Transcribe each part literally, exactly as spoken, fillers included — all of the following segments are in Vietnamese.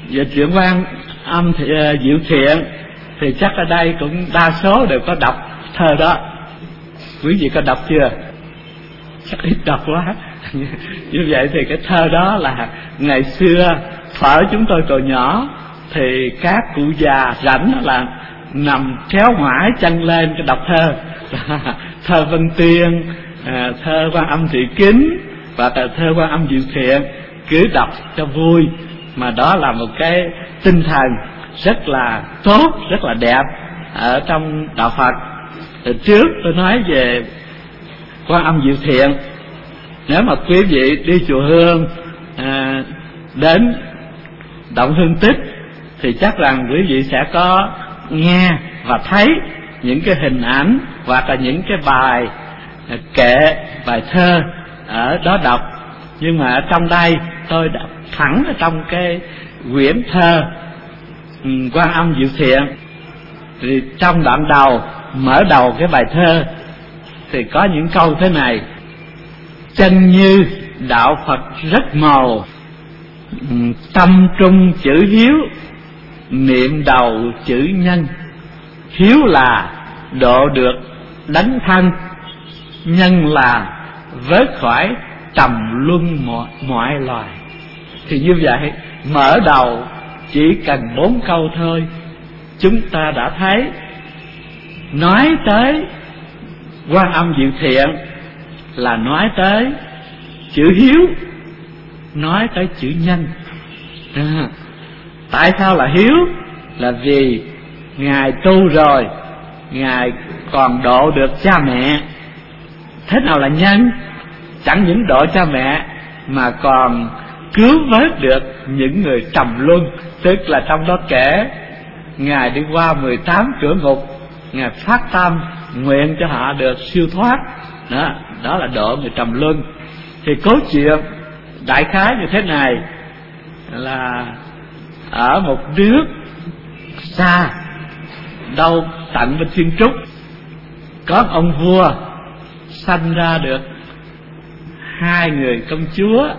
Về chuyện Quan Âm thì, uh, Diệu Thiện thì chắc ở đây cũng đa số đều có đọc thơ đó. Quý vị có đọc chưa? Chắc ít đọc quá. Như vậy thì cái thơ đó là ngày xưa thuở chúng tôi còn nhỏ thì các cụ già rảnh là nằm kéo ngoải chân lên cái đọc thơ. Thơ Vân Tiên, à, thơ Quan Âm Thị Kính và thơ Quan Âm Diệu Thiện, cứ đọc cho vui. Mà đó là một cái tinh thần rất là tốt, rất là đẹp ở trong đạo Phật. Từ trước tôi nói về Quan Âm Diệu Thiện, nếu mà quý vị đi chùa Hương à, đến Động Hương Tích thì chắc rằng quý vị sẽ có nghe và thấy những cái hình ảnh hoặc là những cái bài kệ, bài thơ ở đó đọc. Nhưng mà ở trong đây tôi đọc thẳng ở trong cái quyển thơ um, Quan Âm Diệu Thiện. Thì trong đoạn đầu, mở đầu cái bài thơ thì có những câu thế này: chân như đạo Phật rất màu, tâm trung chữ hiếu, niệm đầu chữ nhân. Hiếu là độ được đấng thân, nhân là vớt khỏi trầm luân mọi, mọi loài. Thì như vậy, mở đầu chỉ cần bốn câu thôi, chúng ta đã thấy nói tới Quan Âm Diệu Thiện là nói tới chữ hiếu, nói tới chữ nhân. À, tại sao là hiếu? Là vì Ngài tu rồi, Ngài còn độ được cha mẹ. Thế nào là nhân? Chẳng những độ cha mẹ mà còn cứu vớt được những người trầm luân. Tức là trong đó kể Ngài đi qua mười tám cửa ngục, Ngài phát tâm nguyện cho họ được siêu thoát. Đó, đó là độ người trầm luân. Thì cốt truyện đại khái như thế này, là ở một nước xa đâu tận bên Thiên Trúc, có ông vua sanh ra được hai người công chúa,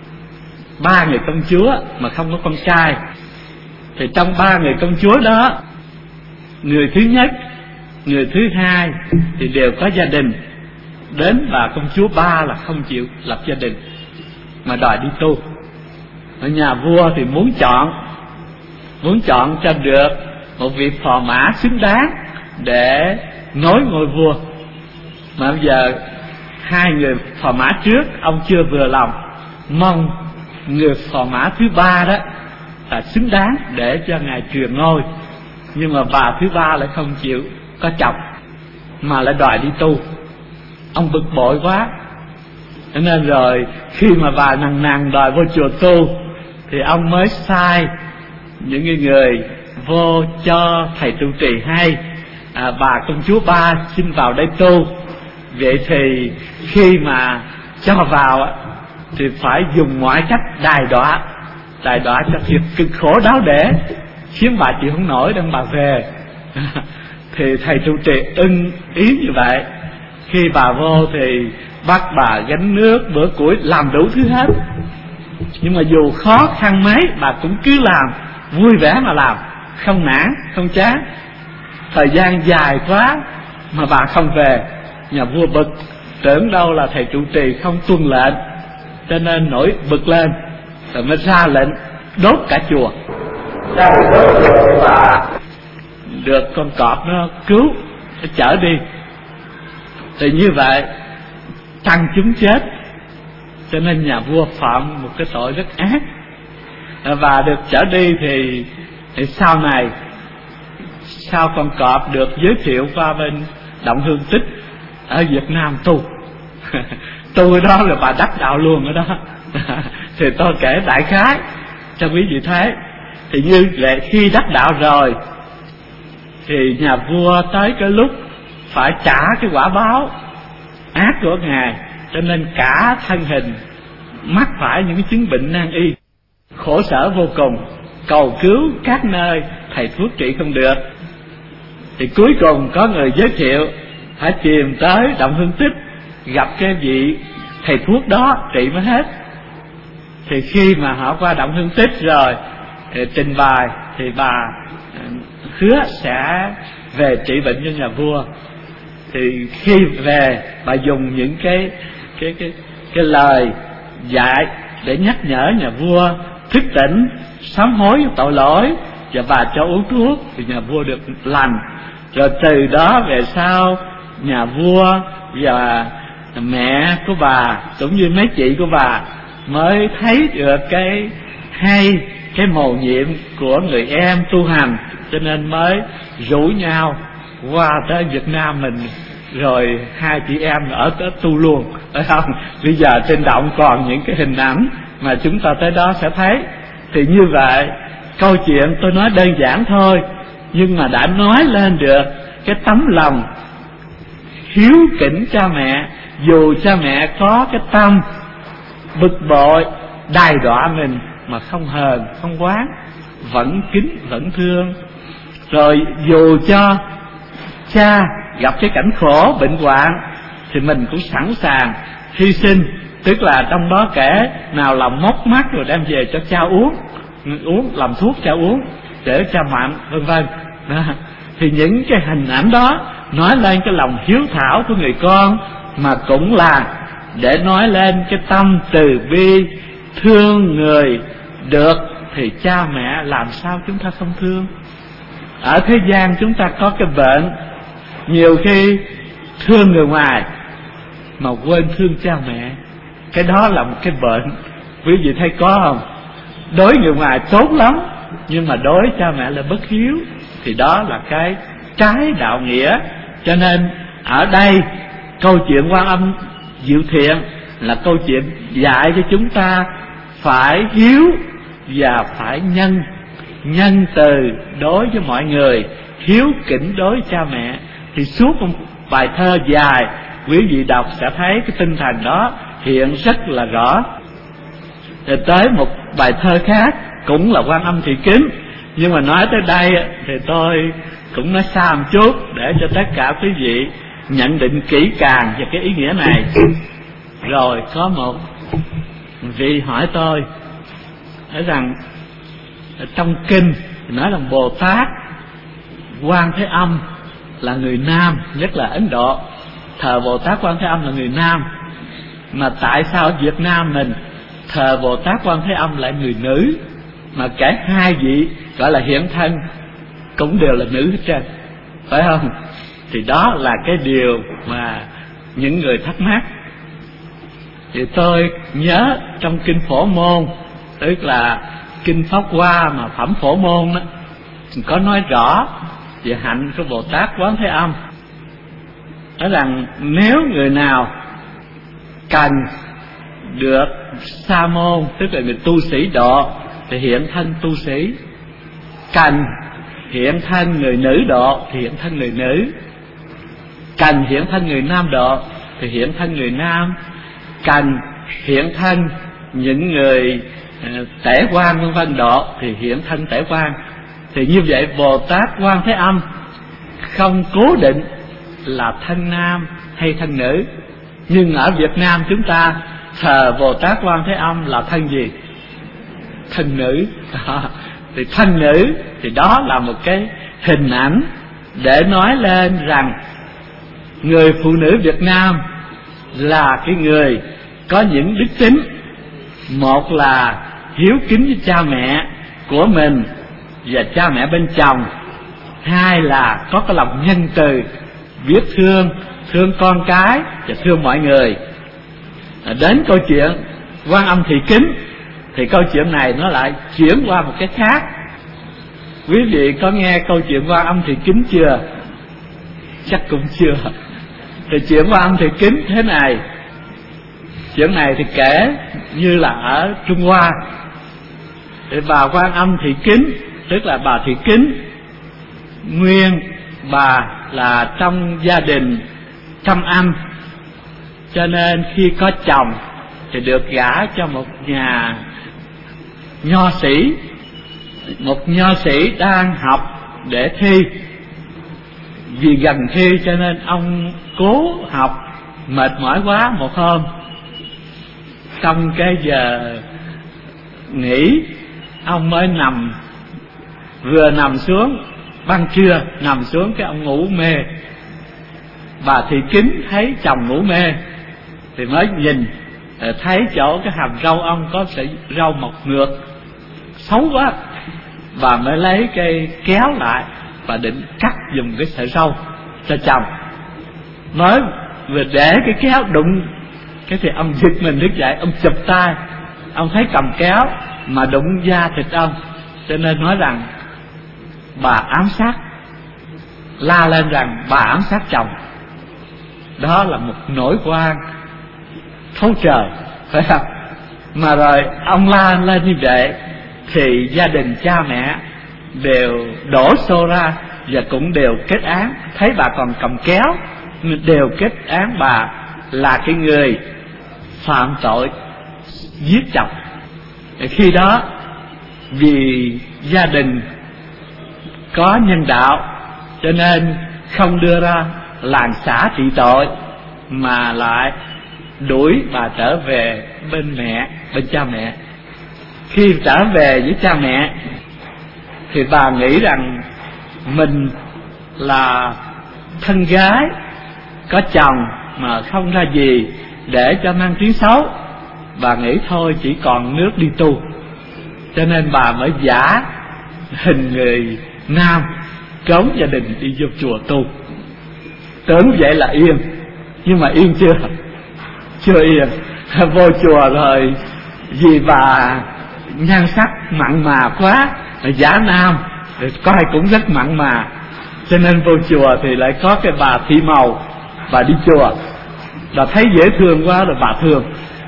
ba người công chúa mà không có con trai. Thì trong ba người công chúa đó, người thứ nhất, người thứ hai thì đều có gia đình. Đến bà công chúa ba là không chịu lập gia đình mà đòi đi tu. Ở nhà vua thì muốn chọn, muốn chọn cho được một vị phò mã xứng đáng để nối ngôi vua. Mà bây giờ hai người phò mã trước ông chưa vừa lòng, mong người phò mã thứ ba đó là xứng đáng để cho ngài truyền ngôi. Nhưng mà bà thứ ba lại không chịu có chồng mà lại đòi đi tu. Ông bực bội quá, cho nên rồi khi mà bà nằng nằng đòi vô chùa tu thì ông mới sai những người vô cho thầy trụ trì hay, à, bà công chúa ba xin vào đây tu. Vậy thì khi mà cho vào thì phải dùng mọi cách đài đọa, đài đọa cho thiệt cực khổ đáo để, khiến bà chịu không nổi đem bà về. Thì thầy trụ trì ưng ý như vậy. Khi bà vô thì bắt bà gánh nước, bữa củi, làm đủ thứ hết. Nhưng mà dù khó khăn mấy bà cũng cứ làm, vui vẻ mà làm, không nản, không chán. Thời gian dài quá mà bà không về. Nhà vua bực, tưởng đâu là thầy trụ trì không tuân lệnh, cho nên nổi bực lên, rồi mới ra lệnh đốt cả chùa. Ra đốt chùa và được con cọp nó cứu, nó chở đi. Thì như vậy tăng chúng chết, cho nên nhà vua phạm một cái tội rất ác. Và được chở đi thì, thì sau này, sau con cọp được giới thiệu qua bên Động Hương Tích ở Việt Nam tu. Tu đó là bà đắc đạo luôn ở đó. Thì tôi kể đại khái cho quý vị thấy. Thì như vậy khi đắc đạo rồi thì nhà vua tới cái lúc phải trả cái quả báo ác của ngài, cho nên cả thân hình mắc phải những cái chứng bệnh nan y, khổ sở vô cùng, cầu cứu các nơi thầy thuốc trị không được. Thì cuối cùng có người giới thiệu phải tìm tới Động Hương Tích, gặp cái vị thầy thuốc đó trị mới hết. Thì khi mà họ qua Động Hương Tích rồi trình bày thì bà hứa sẽ về trị bệnh cho nhà vua. Thì khi về bà dùng những cái cái cái cái lời dạy để nhắc nhở nhà vua thức tỉnh, sám hối tội lỗi, và bà cho uống thuốc thì nhà vua được lành. Rồi từ đó về sau nhà vua và mẹ của bà cũng như mấy chị của bà mới thấy được cái hay, cái mầu nhiệm của người em tu hành, cho nên mới rủ nhau qua tới Việt Nam mình, rồi hai chị em ở tới tu luôn, phải không? Bây giờ trên động còn những cái hình ảnh mà chúng ta tới đó sẽ thấy. Thì như vậy, câu chuyện tôi nói đơn giản thôi, nhưng mà đã nói lên được cái tấm lòng hiếu kính cha mẹ, dù cha mẹ có cái tâm bực bội đày đọa mình mà không hờn không oán, vẫn kính vẫn thương. Rồi dù cho cha gặp cái cảnh khổ bệnh hoạn thì mình cũng sẵn sàng hy sinh, tức là trong đó kẻ nào làm móc mắt rồi đem về cho cha uống, uống làm thuốc cha uống để cha mạnh, vân vân. Thì những cái hình ảnh đó nói lên cái lòng hiếu thảo của người con, mà cũng là để nói lên cái tâm từ bi thương người được. Thì cha mẹ làm sao chúng ta không thương? Ở thế gian chúng ta có cái bệnh, nhiều khi thương người ngoài mà quên thương cha mẹ. Cái đó là một cái bệnh, quý vị thấy có không? Đối người ngoài tốt lắm, nhưng mà đối cha mẹ là bất hiếu, thì đó là cái trái đạo nghĩa. Cho nên ở đây câu chuyện Quan Âm Diệu Thiện là câu chuyện dạy cho chúng ta phải hiếu và phải nhân nhân từ đối với mọi người, hiếu kính đối cha mẹ. Thì suốt một bài thơ dài, quý vị đọc sẽ thấy cái tinh thần đó hiện rất là rõ. Rồi tới một bài thơ khác cũng là Quan Âm Thị Kính, nhưng mà nói tới đây thì tôi cũng nói xa một chút để cho tất cả quý vị nhận định kỹ càng về cái ý nghĩa này. Rồi có một vị hỏi tôi nói rằng trong kinh nói rằng Bồ Tát Quan Thế Âm là người nam, nhất là Ấn Độ thờ Bồ Tát Quan Thế Âm là người nam, mà tại sao ở Việt Nam mình thờ Bồ Tát Quan Thế Âm lại người nữ, mà cả hai vị gọi là hiện thân cũng đều là nữ hết trơn, phải không? Thì đó là cái điều mà những người thắc mắc. Thì tôi nhớ trong kinh Phổ Môn, tức là kinh Pháp Hoa mà phẩm Phổ Môn đó, có nói rõ về hạnh của Bồ Tát Quán Thế Âm. Nói rằng nếu người nào cần được sa môn, tức là người tu sĩ độ, thì hiện thân tu sĩ. Cần hiện thân người nữ độ thì hiện thân người nữ. Cần hiện thân người nam độ thì hiện thân người nam. Cần hiện thân những người tể quan vân vân độ thì hiện thân tể quan. Thì như vậy Bồ Tát Quan Thế Âm không cố định là thân nam hay thân nữ. Nhưng ở Việt Nam chúng ta thờ Bồ Tát Quan Thế Âm là thân gì? Thân nữ. Thì thân nữ thì đó là một cái hình ảnh để nói lên rằng người phụ nữ Việt Nam là cái người có những đức tính. Một là hiếu kính với cha mẹ của mình và cha mẹ bên chồng. Hai là có cái lòng nhân từ, biết thương, thương con cái và thương mọi người. Đến câu chuyện Quan Âm Thị Kính thì câu chuyện này nó lại chuyển qua một cái khác. Quý vị có nghe câu chuyện Quan Âm Thị Kính chưa? Chắc cũng chưa. Thì chuyện Quan Âm Thị Kính thế này. Chuyện này thì kể như là ở Trung Hoa. Thì bà Quan Âm Thị Kính, tức là bà Thị Kính, nguyên bà là trong gia đình trăm anh, cho nên khi có chồng thì được gả cho một nhà nho sĩ. Một nho sĩ đang học để thi. Vì gần thi cho nên ông cố học, mệt mỏi quá. Một hôm trong cái giờ nghỉ ông mới nằm, vừa nằm xuống ban trưa, nằm xuống cái ông ngủ mê. Bà Thị Kính thấy chồng ngủ mê thì mới nhìn, thấy chỗ cái hàm râu ông có sợi râu mọc ngược xấu quá. Bà mới lấy cây kéo lại và định cắt dùng cái sợi râu cho chồng. Mới vừa để cái kéo đụng cái thì ông giật mình thức dậy, ông chụp tay, ông thấy cầm kéo mà đụng da thịt ông, cho nên nói rằng bà ám sát, la lên rằng bà ám sát chồng. Đó là một nỗi oan thấu trời, phải không? Mà rồi ông la lên như vậy thì gia đình cha mẹ đều đổ xô ra và cũng đều kết án. Thấy bà còn cầm kéo đều kết án bà là cái người phạm tội giết chồng. Khi đó vì gia đình có nhân đạo cho nên không đưa ra làng xã trị tội, mà lại đuổi bà trở về bên mẹ, bên cha mẹ. Khi trở về với cha mẹ thì bà nghĩ rằng mình là thân gái có chồng mà không ra gì để cho mang tiếng xấu. Bà nghĩ thôi chỉ còn nước đi tu, cho nên bà mới giả hình người nam trốn gia đình đi vô chùa tu. Tưởng vậy là yên, nhưng mà yên chưa, chưa yên. Vô chùa rồi vì bà nhan sắc mặn mà quá, giả nam coi cũng rất mặn mà, cho nên vô chùa thì lại có cái bà Thị Màu. Bà đi chùa, bà thấy dễ thương quá rồi bà thương.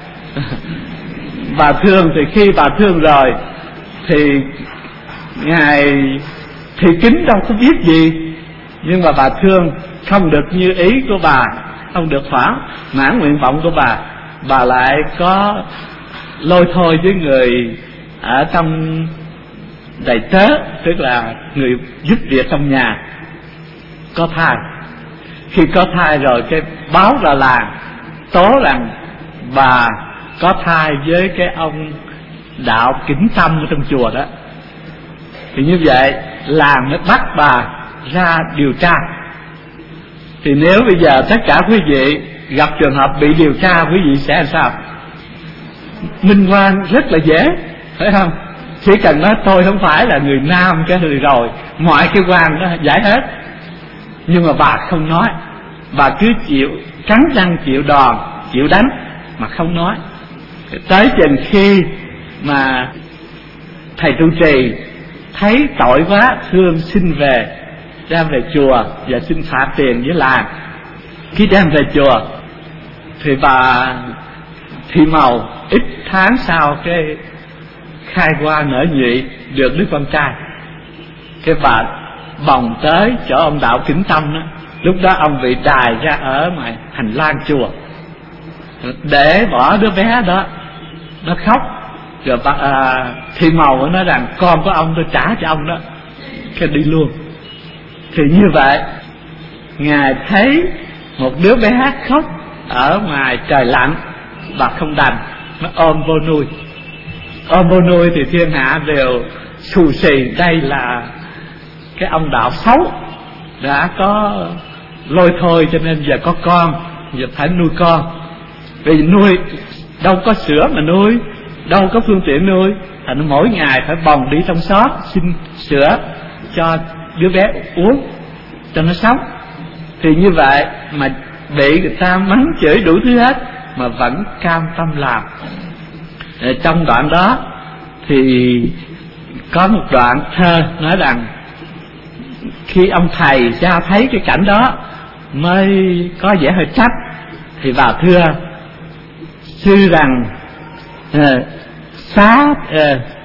Bà thương thì khi bà thương rồi thì ngài Thị Kính đâu có biết gì, nhưng mà bà thương không được như ý của bà, không được thỏa mãn nguyện vọng của bà. Bà lại có lôi thôi với người ở trong đầy tớ, tức là người giúp việc trong nhà, có thai. Khi có thai rồi cái báo ra làng tố rằng bà có thai với cái ông đạo Kính Tâm ở trong chùa đó. Thì như vậy làng mới bắt bà ra điều tra. Thì nếu bây giờ tất cả quý vị gặp trường hợp bị điều tra, quý vị sẽ làm sao? Minh oan rất là dễ, phải không? Chỉ cần nói tôi không phải là người nam cái rồi rồi mọi cái oan đó giải hết. Nhưng mà bà không nói, bà cứ chịu cắn răng chịu đòn, chịu đánh mà không nói. Tới chừng khi mà thầy trụ trì thấy tội quá, thương xin về, đem về chùa và xin phạt tiền với làng. Khi đem về chùa thì bà Thị Màu ít tháng sau cái khai hoa nở nhụy, được đứa con trai. Cái bà bồng tới chỗ ông đạo Kính Tâm đó. Lúc đó ông bị đài ra ở ngoài hành lang chùa để bỏ đứa bé đó, nó khóc. Rồi bà à, Thị Màu nói rằng con của ông tôi trả cho ông đó, cái đi luôn. Thì như vậy ngài thấy một đứa bé khóc ở ngoài trời lạnh, bà không đành, nó ôm vô nuôi. Ôm vô nuôi thì thiên hạ đều xù xì, đây là cái ông đạo xấu đã có lôi thôi cho nên giờ có con, giờ phải nuôi con. Vì nuôi đâu có sữa mà nuôi, đâu có phương tiện nuôi, thành mỗi ngày phải bồng đi trong xóm xin sữa cho đứa bé uống cho nó sống. Thì như vậy mà bị người ta mắng chửi đủ thứ hết mà vẫn cam tâm làm. Ở trong đoạn đó thì có một đoạn thơ nói rằng khi ông thầy cha thấy cái cảnh đó mới có vẻ hơi trách, thì bà thưa sư rằng uh, xá uh,